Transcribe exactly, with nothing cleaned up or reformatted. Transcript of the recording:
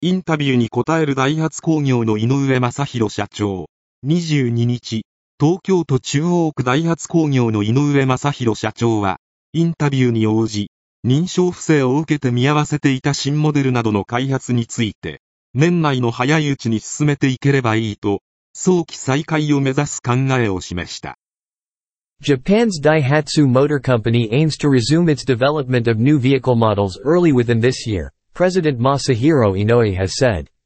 インタビューに答えるダイハツ工業の井上正弘社長。にじゅうににち、東京都中央区ダイハツ工業の井上正弘社長は、インタビューに応じ、認証不正を受けて見合わせていた新モデルなどの開発について、年内の早いうちに進めていければいいと、早期再開を目指す考えを示した。 Japan's Daihatsu Motor Company aims to resume its development of new vehicle models early within this year, President Masahiro Inoue has said.